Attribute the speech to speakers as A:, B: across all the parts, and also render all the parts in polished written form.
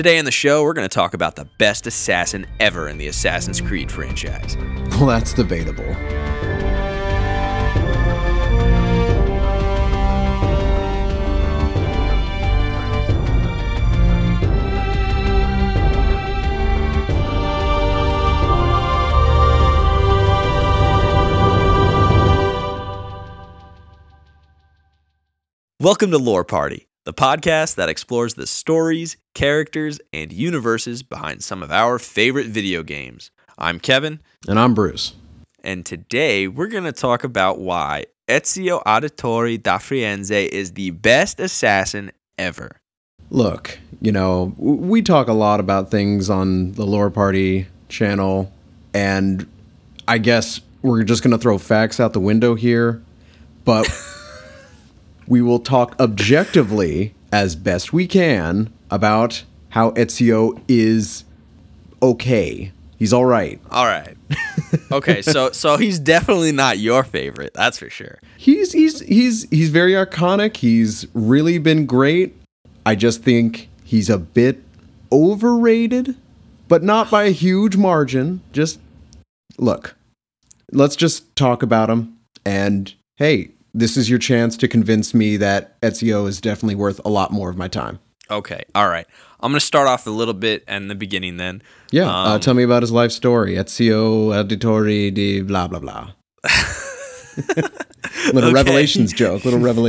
A: Today on the show, we're going to talk about the best assassin ever in the Assassin's Creed franchise.
B: Well, that's debatable.
A: Welcome to Lore Party, the podcast that explores the stories, characters, and universes behind some of our favorite video games. I'm Kevin.
B: And I'm Bruce.
A: And today we're going to talk about why Ezio Auditore da Firenze is the best assassin ever.
B: Look, we talk a lot about things on the Lore Party channel, and I guess we're just going to throw facts out the window here, but we will talk objectively as best we can about how Ezio is okay. He's all right.
A: All right. Okay, so he's definitely not your favorite. That's for sure.
B: He's very iconic. He's really been great. I just think he's a bit overrated, but not by a huge margin. Just look. Let's just talk about him, and hey, this is your chance to convince me that Ezio is definitely worth a lot more of my time.
A: Okay, all right. I'm going to start off a little bit in the beginning then.
B: Yeah, tell me about his life story. Ezio Auditore di blah, blah, blah. Little Revelations joke.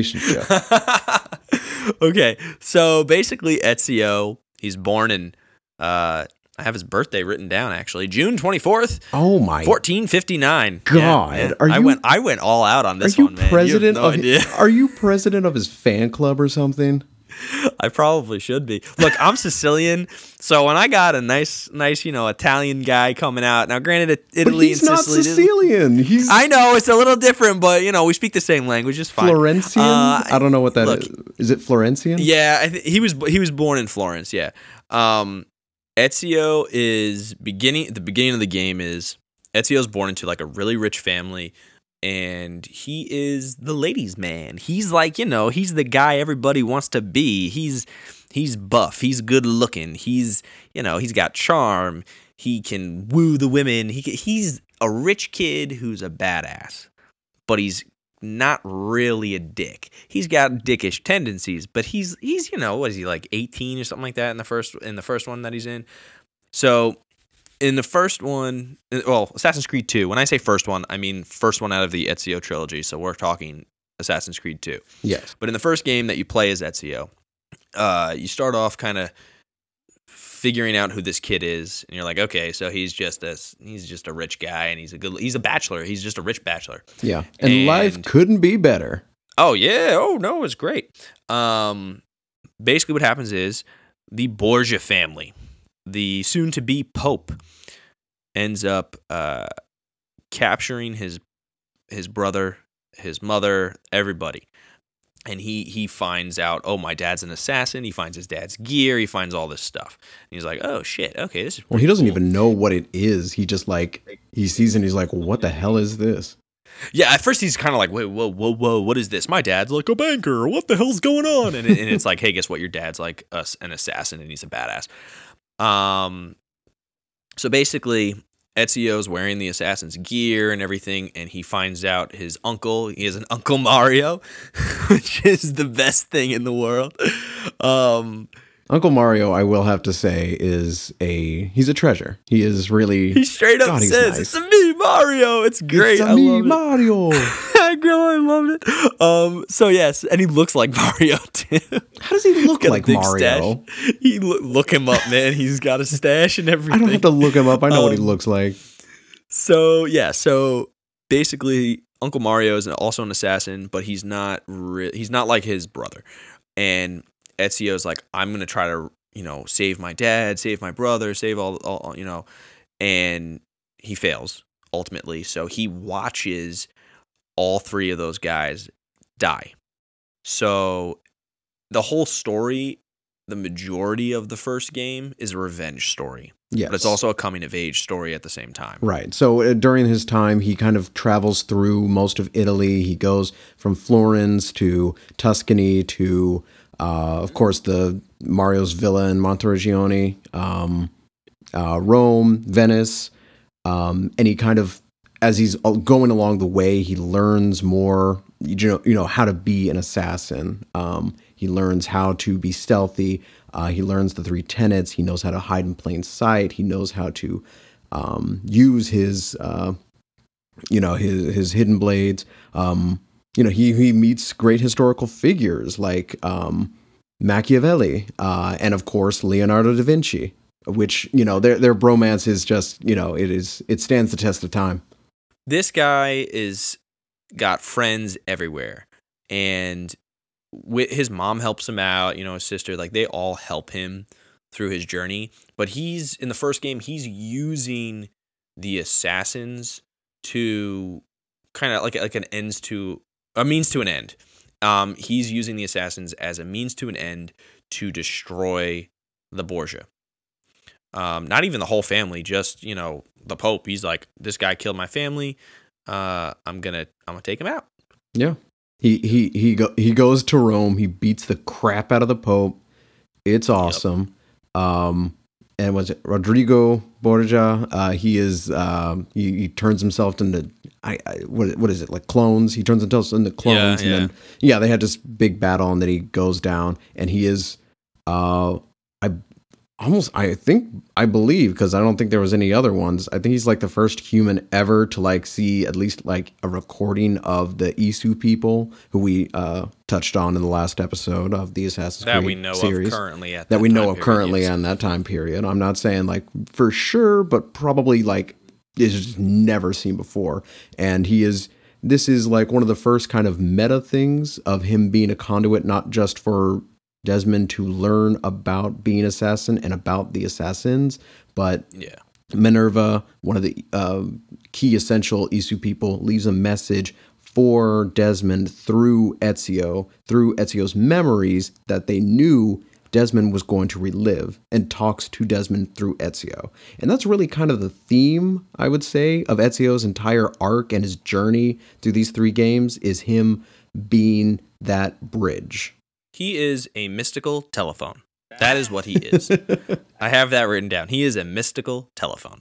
A: Okay, so basically Ezio, he's born in, I have his birthday written down actually, June 24th.
B: Oh my
A: 1459.
B: God.
A: Yeah. I went all out on this one, man.
B: President
A: you have no idea.
B: Are you president of his fan club or something?
A: I probably should be. Look, I'm Sicilian, so when I got a nice, Italian guy coming out. Now, granted, Italy and Sicily.
B: He's not Sicilian.
A: I know it's a little different, but we speak the same language. It's fine.
B: Florentian? I don't know what that is. Is it Florentian?
A: Yeah, he was born in Florence. Yeah. Ezio is the beginning of the game is Ezio's born into like a really rich family. And he is the ladies' man. He's like, he's the guy everybody wants to be. He's buff. He's good looking. He's got charm. He can woo the women. He's a rich kid who's a badass, but he's not really a dick. He's got dickish tendencies, but he's what is he, like 18 or something like that in the first one that he's in. So in the first one, well, Assassin's Creed 2, when I say first one, I mean first one out of the Ezio trilogy, so we're talking Assassin's Creed 2.
B: Yes.
A: But in the first game that you play as Ezio, you start off kind of figuring out who this kid is, and you're like, okay, so he's just a rich guy, and he's a bachelor. He's just a rich bachelor.
B: Yeah, and life couldn't be better.
A: Oh, yeah. Oh, no, it's great. Basically what happens is the Borgia family, the soon-to-be Pope, ends up capturing his brother, his mother, everybody. And he finds out, oh, my dad's an assassin. He finds his dad's gear. He finds all this stuff. And he's like, oh, shit, okay, this is
B: Well, he doesn't
A: cool.
B: even know what it is. He just, he sees it and he's like, what the hell is this?
A: Yeah, at first he's kind of like, wait, whoa, what is this? My dad's like a banker. What the hell's going on? And it's like, hey, guess what? Your dad's like an assassin, and he's a badass. So basically, Ezio's wearing the assassin's gear and everything, and he finds out he has an Uncle Mario, which is the best thing in the world.
B: Uncle Mario, I will have to say, he's a treasure. He is really...
A: He straight up says, nice. It's a me, Mario. It's great.
B: It's a me, Mario.
A: I love it. So yes, and he looks like Mario too.
B: How does he look like Mario?
A: Stash. Look him up, man. He's got a stash and everything.
B: I don't have to look him up. I know what he looks like.
A: So basically, Uncle Mario is also an assassin, but he's not like his brother. And Ezio's like, I'm gonna try to save my dad, save my brother, save all and he fails ultimately. So he watches all three of those guys die. So the whole story, the majority of the first game, is a revenge story.
B: Yes.
A: But it's also a coming-of-age story at the same time.
B: Right. So during his time, he kind of travels through most of Italy. He goes from Florence to Tuscany to, of course, the Mario's villa in Monteriggioni, Rome, Venice, and he kind of, as he's going along the way, he learns more, how to be an assassin. He learns how to be stealthy. He learns the three tenets. He knows how to hide in plain sight. He knows how to use his hidden blades. He meets great historical figures like Machiavelli, and of course Leonardo da Vinci, which their bromance is just it stands the test of time.
A: This guy is got friends everywhere, and his mom helps him out. His sister, like they all help him through his journey. But he's in the first game, he's using the assassins to kind of like a means to an end. He's using the assassins as a means to an end to destroy the Borgia. Not even the whole family, just the Pope. He's like, this guy killed my family. I'm gonna take him out.
B: Yeah, he goes to Rome. He beats the crap out of the Pope. It's awesome. Yep. And was it Rodrigo Borgia? He turns himself into what is it, like clones? He turns himself into clones, and then they had this big battle, and then he goes down, and he is I believe, because I don't think there was any other ones. I think he's like the first human ever to like see at least like a recording of the Isu people who we touched on in the last episode of the Assassin's Creed
A: that we know
B: series.
A: Of currently at
B: that we know of currently on that time period. I'm not saying like for sure, but probably like it's just never seen before. And this is like one of the first kind of meta things of him being a conduit, not just for Desmond to learn about being assassin and about the assassins, but Minerva, one of the key essential Isu people, leaves a message for Desmond through Ezio's memories that they knew Desmond was going to relive, and talks to Desmond through Ezio. And that's really kind of the theme, I would say, of Ezio's entire arc and his journey through these three games, is him being that bridge.
A: He is a mystical telephone. That is what he is. I have that written down. He is a mystical telephone.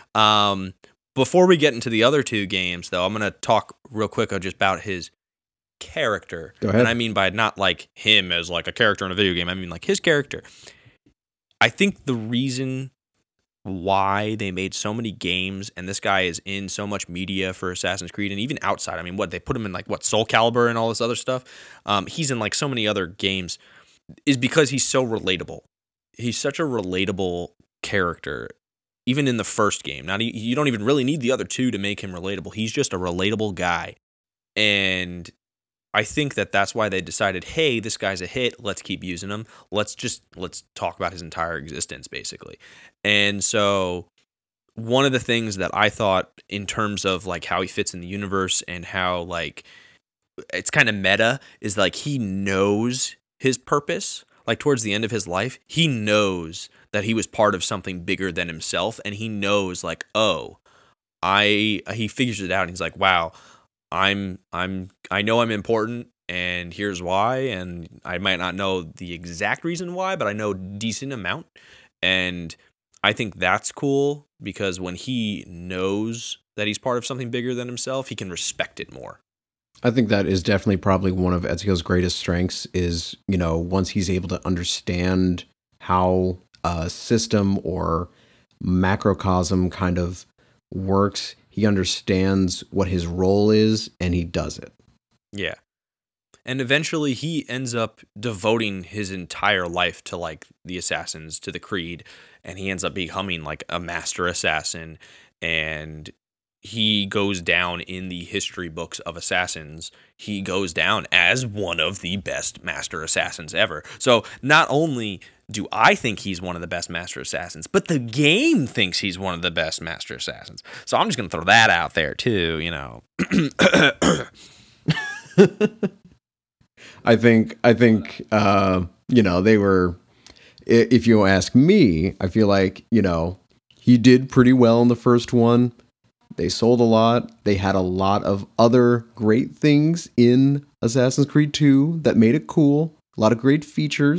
A: Before we get into the other two games, though, I'm going to talk real quick just about his character.
B: Go ahead.
A: And I mean by not like him as like a character in a video game. I mean like his character. I think the reason why they made so many games, and this guy is in so much media for Assassin's Creed, and even outside. I mean, they put him in like Soul Calibur and all this other stuff. He's in like so many other games, is because he's so relatable. He's such a relatable character, even in the first game. Now you don't even really need the other two to make him relatable. He's just a relatable guy, and I think that's why they decided, hey, this guy's a hit. Let's keep using him. Let's talk about his entire existence, basically. And so one of the things that I thought in terms of like how he fits in the universe and how like it's kind of meta is like he knows his purpose. Like towards the end of his life, he knows that he was part of something bigger than himself, and he knows like, he figures it out, and he's like, wow, I know I'm important, and here's why, and I might not know the exact reason why, but I know a decent amount. And I think that's cool because when he knows that he's part of something bigger than himself, he can respect it more.
B: I think that is definitely probably one of Ezio's greatest strengths is, once he's able to understand how a system or macrocosm kind of works, he understands what his role is, and he does it.
A: Yeah. And eventually he ends up devoting his entire life to like the assassins, to the Creed, and he ends up becoming like a master assassin, and he goes down in the history books of assassins. He goes down as one of the best master assassins ever. So not only do I think he's one of the best master assassins, but the game thinks he's one of the best master assassins. So I'm just going to throw that out there too,
B: I think they were, if you ask me, I feel like, he did pretty well in the first one. They sold a lot. They had a lot of other great things in Assassin's Creed 2 that made it cool. A lot of great features.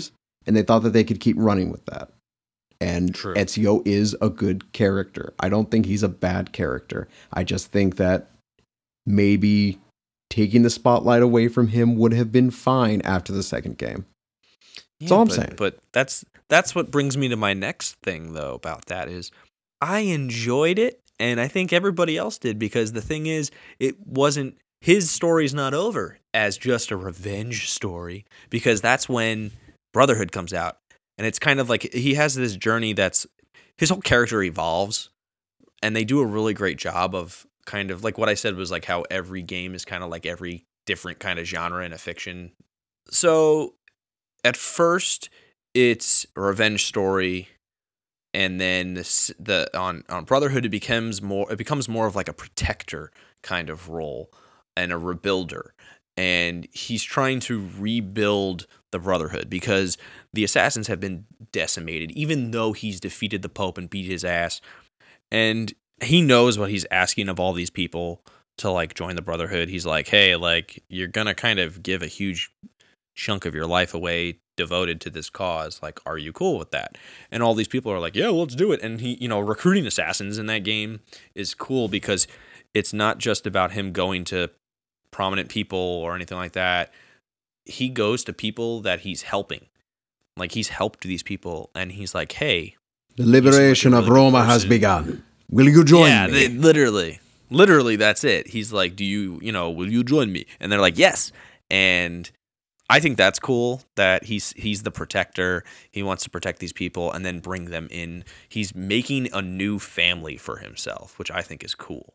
B: and they thought that they could keep running with that. And
A: True.
B: Ezio is a good character. I don't think he's a bad character. I just think that maybe taking the spotlight away from him would have been fine after the second game. That's all I'm saying.
A: But that's what brings me to my next thing, though, about that is I enjoyed it, and I think everybody else did, because the thing is, it wasn't, his story's not over as just a revenge story, because that's when Brotherhood comes out. And it's kind of like he has this journey that's, his whole character evolves, and they do a really great job of kind of like what I said was like how every game is kind of like every different kind of genre in a fiction. So at first it's a revenge story, and then on Brotherhood it becomes more of like a protector kind of role and a rebuilder. And he's trying to rebuild the Brotherhood because the assassins have been decimated, even though he's defeated the Pope and beat his ass. And he knows what he's asking of all these people to like join the Brotherhood. He's like, hey, like, you're going to kind of give a huge chunk of your life away devoted to this cause. Like, are you cool with that? And all these people are like, yeah, well, let's do it. And he, recruiting assassins in that game is cool because it's not just about him going to prominent people or anything like that. He goes to people that he's helping. Like, he's helped these people, and he's like, hey,
B: the liberation of Roma has begun. Will you join me?
A: Yeah, literally that's it. He's like, will you join me? And they're like, yes. And I think that's cool that he's the protector. He wants to protect these people and then bring them in. He's making a new family for himself, which I think is cool.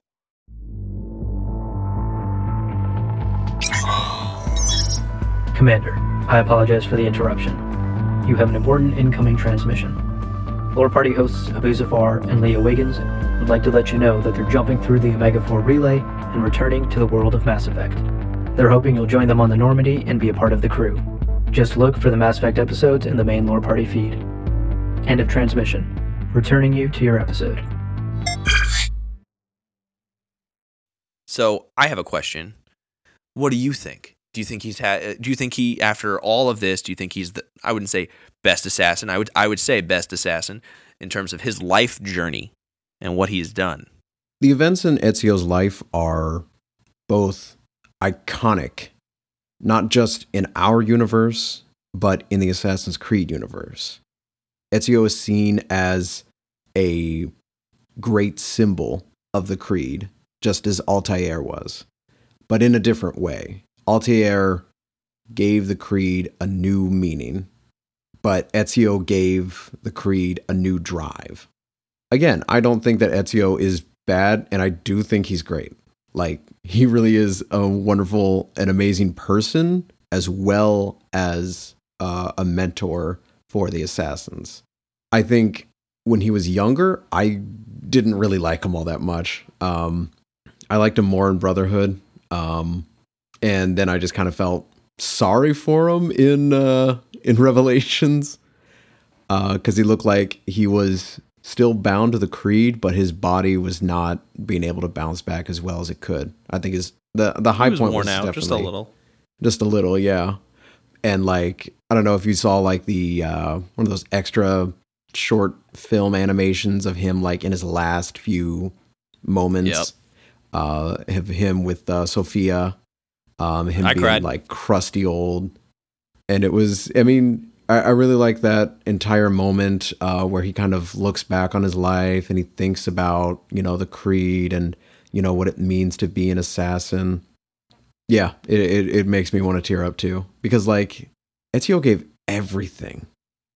C: Commander, I apologize for the interruption. You have an important incoming transmission. Lore Party hosts Abu Zafar and Leah Wiggins would like to let you know that they're jumping through the Omega-4 relay and returning to the world of Mass Effect. They're hoping you'll join them on the Normandy and be a part of the crew. Just look for the Mass Effect episodes in the main Lore Party feed. End of transmission. Returning you to your episode.
A: So, I have a question. What do you think? Do you think he, after all of this, do you think he's I wouldn't say best assassin. I would say best assassin in terms of his life journey and what he's done.
B: The events in Ezio's life are both iconic, not just in our universe, but in the Assassin's Creed universe. Ezio is seen as a great symbol of the Creed, just as Altair was, but in a different way. Altair gave the Creed a new meaning, but Ezio gave the Creed a new drive. Again, I don't think that Ezio is bad, and I do think he's great. Like, he really is a wonderful and amazing person, as well as a mentor for the assassins. I think when he was younger, I didn't really like him all that much. I liked him more in Brotherhood. And then I just kind of felt sorry for him in Revelations, because he looked like he was still bound to the Creed, but his body was not being able to bounce back as well as it could. I think the high point was
A: out,
B: definitely just a little, yeah. And like, I don't know if you saw like the one of those extra short film animations of him like in his last few moments. Of him with Sophia. Him being cried. Like crusty old. And it was, I mean, I really like that entire moment where he kind of looks back on his life and he thinks about, the Creed and, what it means to be an assassin. Yeah, it makes me want to tear up too. Because like, Ezio gave everything,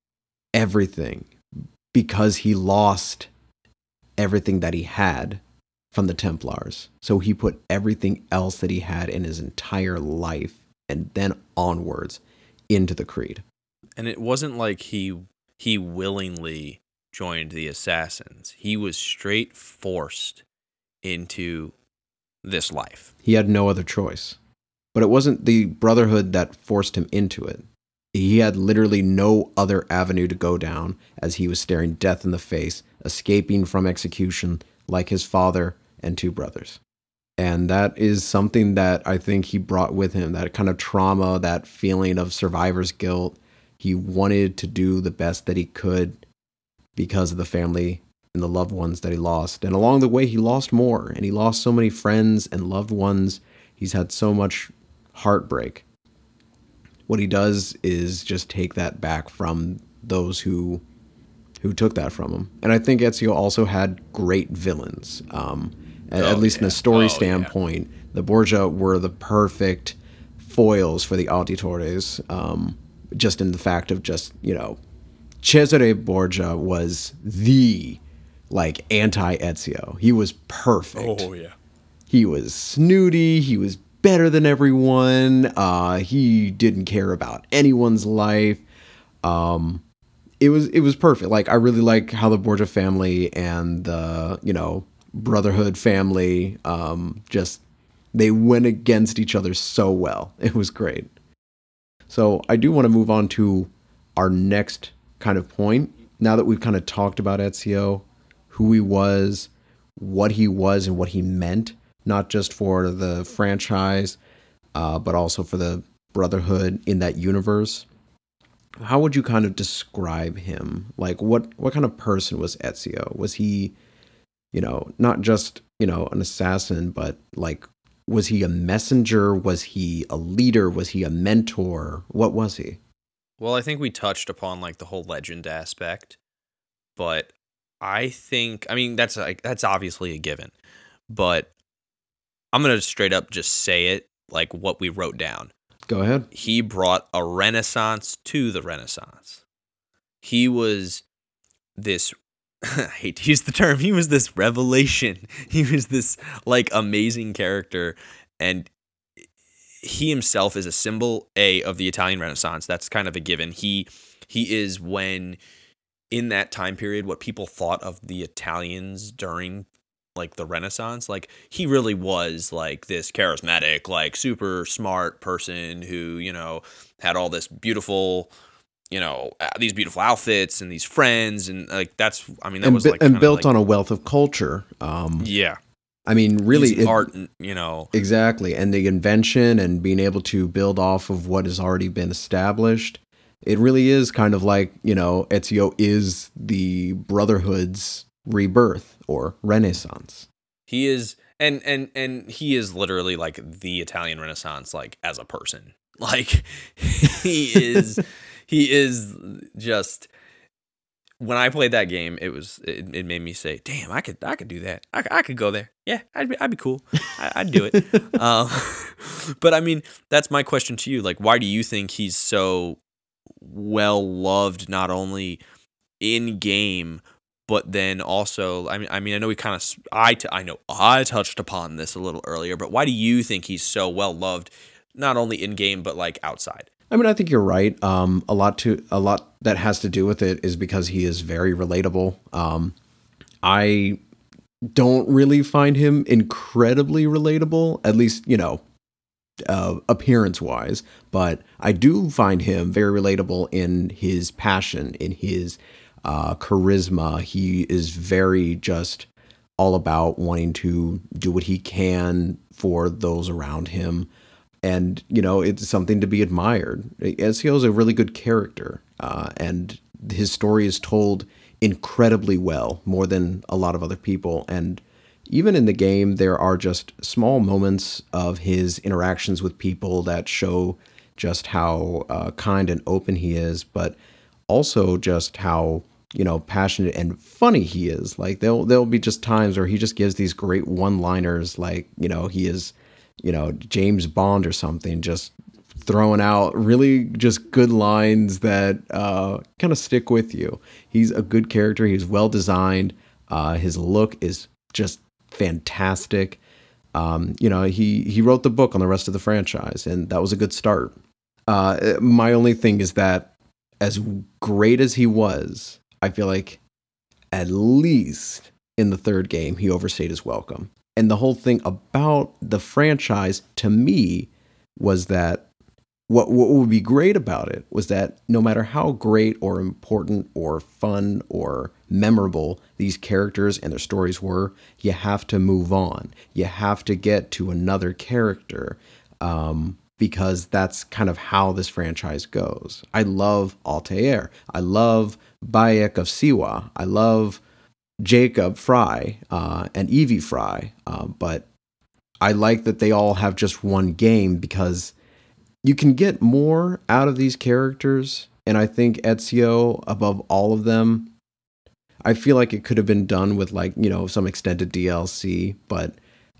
B: because he lost everything that he had from the Templars. So he put everything else that he had in his entire life and then onwards into the Creed.
A: And it wasn't like he willingly joined the assassins. He was straight forced into this life.
B: He had no other choice. But it wasn't the Brotherhood that forced him into it. He had literally no other avenue to go down as he was staring death in the face, escaping from execution like his father and two brothers. And that is something that I think he brought with him, that kind of trauma, that feeling of survivor's guilt. He wanted to do the best that he could because of the family and the loved ones that he lost. And along the way, he lost more, and he lost so many friends and loved ones. He's had so much heartbreak. What he does is just take that back from those who took that from him. And I think Ezio also had great villains. At least in a story standpoint, the Borgia were the perfect foils for the Auditores. Just in the fact of just, Cesare Borgia was the, anti-Ezio. He was perfect.
A: Oh, yeah.
B: He was snooty. He was better than everyone. He didn't care about anyone's life. It was perfect. I really like how the Borgia family and the, Brotherhood family, they went against each other so well. It was great. So I do want to move on to our next kind of point. Now that we've kind of talked about Ezio, who he was, what he was, and what he meant, not just for the franchise, but also for the Brotherhood in that universe. How would you kind of describe him? What kind of person was Ezio? Was he, not just, an assassin, but was he a messenger? Was he a leader? Was he a mentor? What was he?
A: Well, I think we touched upon the whole legend aspect, but I think, that's obviously a given, but I'm going to straight up just say it what we wrote down.
B: Go ahead.
A: He brought a renaissance to the Renaissance. He was this, I hate to use the term, he was this revelation. He was this amazing character, and he himself is a symbol of the Italian Renaissance. That's kind of a given. He is when in that time period what people thought of the Italians during the Renaissance. He really was this charismatic, super smart person who, had all this beautiful, these beautiful outfits and these friends, and that was
B: built on a wealth of culture.
A: Yeah.
B: Really,
A: art,
B: exactly, and the invention and being able to build off of what has already been established. It really is kind of Ezio is the Brotherhood's rebirth or Renaissance.
A: He is, and he is literally the Italian Renaissance, as a person. He is just. When I played that game, it made me say, "Damn, I could do that. I could go there. Yeah, I'd be cool. I'd do it." But that's my question to you. Why do you think he's so well loved, not only in game, but then also, I know we kind of, I know I touched upon this a little earlier, but why do you think he's so well loved, not only in game but outside?
B: I think you're right. A lot that has to do with it is because he is very relatable. I don't really find him incredibly relatable, at least, appearance wise, but I do find him very relatable in his passion, in his charisma. He is very just all about wanting to do what he can for those around him. And, it's something to be admired. Ezio is a really good character, and his story is told incredibly well, more than a lot of other people. And even in the game, there are just small moments of his interactions with people that show just how kind and open he is, but also just how, passionate and funny he is. There'll be just times where he just gives these great one-liners, he is, James Bond or something, just throwing out really just good lines that kind of stick with you. He's a good character. He's well designed. His look is just fantastic. He wrote the book on the rest of the franchise, and that was a good start. My only thing is that as great as he was, I feel like at least in the third game, he overstayed his welcome. And the whole thing about the franchise, to me, was that what would be great about it was that no matter how great or important or fun or memorable these characters and their stories were, you have to move on. You have to get to another character. because that's kind of how this franchise goes. I love Altair. I love Bayek of Siwa. I love Jacob Fry and Evie Fry. But I like that they all have just one game because you can get more out of these characters. And I think Ezio, above all of them, I feel like it could have been done with some extended DLC, but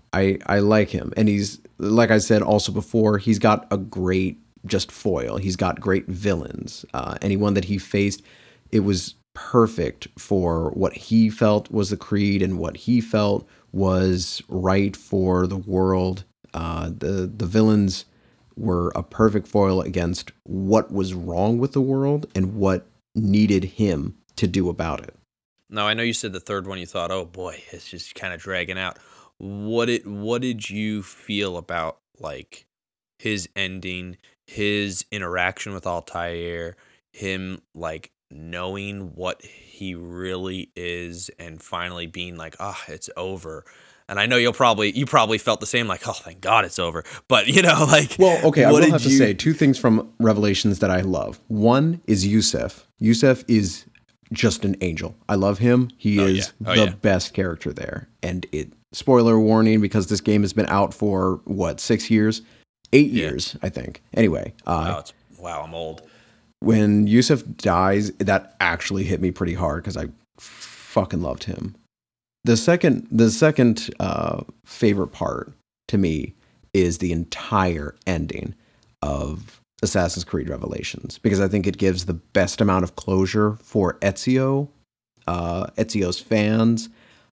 B: I like him. And he's, like I said also before, he's got a great just foil. He's got great villains. Anyone that he faced, it was perfect for what he felt was the creed and what he felt was right for the world. The villains were a perfect foil against what was wrong with the world and what needed him to do about it.
A: Now, I know you said the third one you thought, oh boy, it's just kind of dragging out. What did you feel about like his ending, his interaction with Altair, him like knowing what he really is and finally being like, it's over? And I know you probably felt the same, like, oh, thank God it's over. But,
B: Well, okay, I will have to say two things from Revelations that I love. One is Yusef. Yusef is just an angel. I love him. He is the best character there. And spoiler warning, because this game has been out for, 6 years? 8 years, I think. Anyway.
A: Wow, I'm old.
B: When Yusef dies, that actually hit me pretty hard because I fucking loved him. The second favorite part to me is the entire ending of Assassin's Creed Revelations, because I think it gives the best amount of closure for Ezio, Ezio's fans,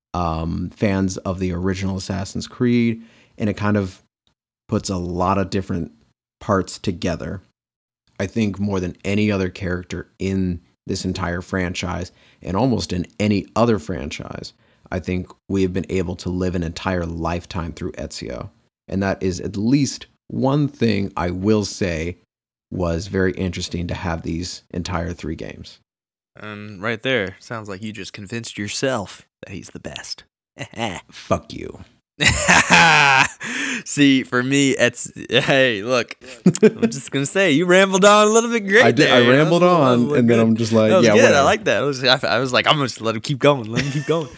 B: fans of the original Assassin's Creed, and it kind of puts a lot of different parts together. I think more than any other character in this entire franchise, and almost in any other franchise, I think we have been able to live an entire lifetime through Ezio. And that is at least one thing I will say was very interesting to have these entire 3 games.
A: And right there, sounds like you just convinced yourself that he's the best.
B: Fuck you.
A: See, for me, hey, look, I'm just gonna say you rambled on a little bit great.
B: I rambled on, and then I'm just like, yeah,
A: good.
B: whatever.
A: I like that. I was like, I'm gonna just let him keep going. Let him keep going.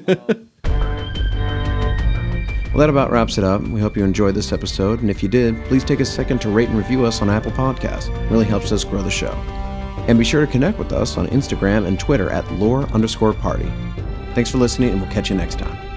B: Well, that about wraps it up. We hope you enjoyed this episode, and if you did, please take a second to rate and review us on Apple Podcasts. It really helps us grow the show. And be sure to connect with us on Instagram and Twitter at lore_party. Thanks for listening, and we'll catch you next time.